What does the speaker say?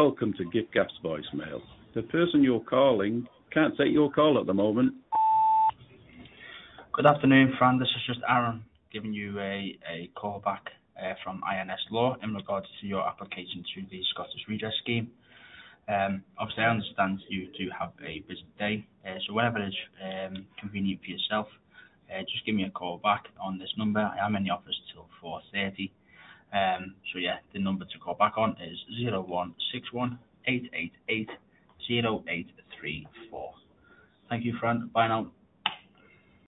Welcome to GiftGap's voicemail. The person you're calling can't take your call at the moment. Good afternoon, Fran. This is just Aaron giving you a call back from INS Law in regards to your application to the Scottish Redress Scheme. Obviously, I understand you do have a busy day, so whenever is convenient for yourself, just give me a call back on this number. I am in the office till 4:30. So yeah, the number to call back on is 0161 888 0834. Thank you, Fran. Bye now.